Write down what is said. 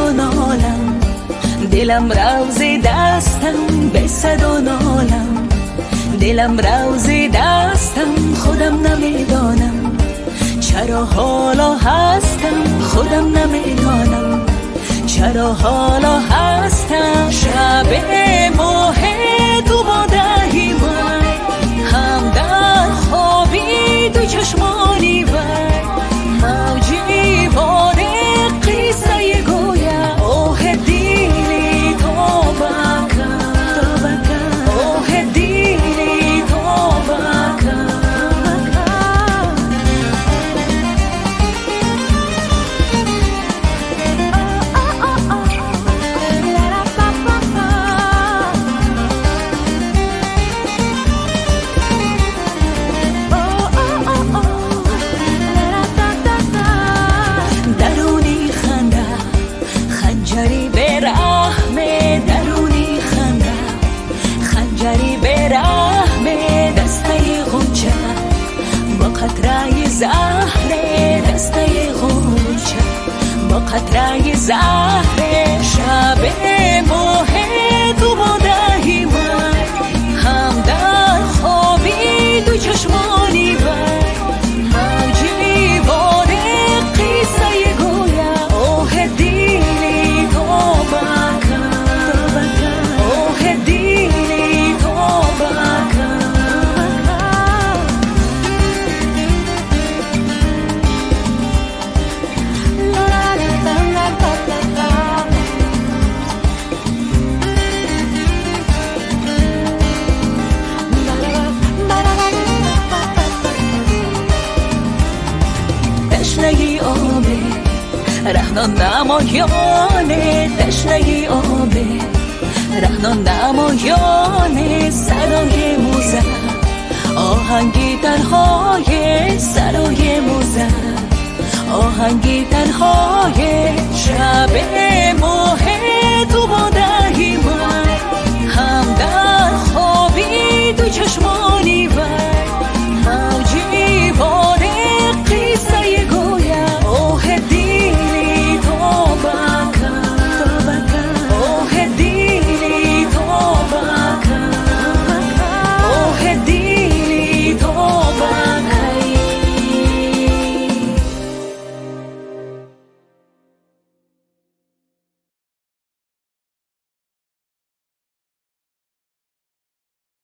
و نالم، دلم روز دستم به صد و نالم، دلم روز دستم خودم نمیدانم چرا حالا هستم، خودم نمیدانم چرا حالا هستم. شب ماه تو با دهی من هم در خوابی تو چشمانی وی موجی باد قصه گویا اوه دیلی تو بکن، اوه دیلی تو بکن. خنجری به رحم درونی خنده، خنجری به رحم دسته غنچه، با قطره زهر دسته غنچه، با قطره زهر. شب ماه تو با دهی من هم در خوابی تو چشمانی وی موجی باد قصه گویا اوه دیلی تو بکن، اوه دیلی تو بکن. تشنگی آبه رهنان نمایانه، تشنگی آبه رهنان نمایانه، صدای موزه آهنگی تنهای، صدای موزه آهنگی تنهای. شب ماه